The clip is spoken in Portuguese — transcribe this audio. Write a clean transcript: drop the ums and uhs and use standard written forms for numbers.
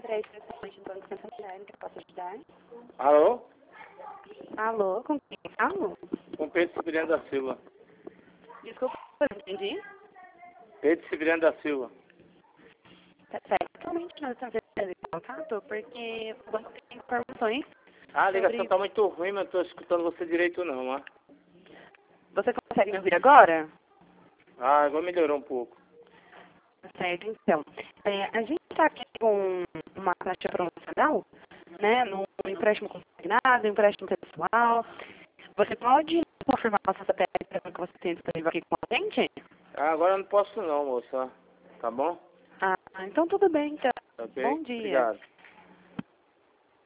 restaurante Antônio Santander, que eu posso ajudar? Alô? Alô, com quem falo? Com Pedro Cipriano da Silva. Desculpa, eu não entendi. Pedro Cipriano da Silva. Tá certo. Atualmente nós estamos entrando em contato porque você tem informações A ligação sobre... tá muito ruim, mas não tô escutando você direito não, ó. Você consegue me ouvir agora? Ah, agora melhorou um pouco. Tá certo, então. A gente está aqui com uma taxa promocional, né, no empréstimo consignado, empréstimo pessoal. Você pode confirmar a sua CPF para que você tenha disponível aqui com a gente? Ah, agora eu não posso não, moça. Tá bom? Ah, então tudo bem, então. Ok? Bom dia. Obrigado.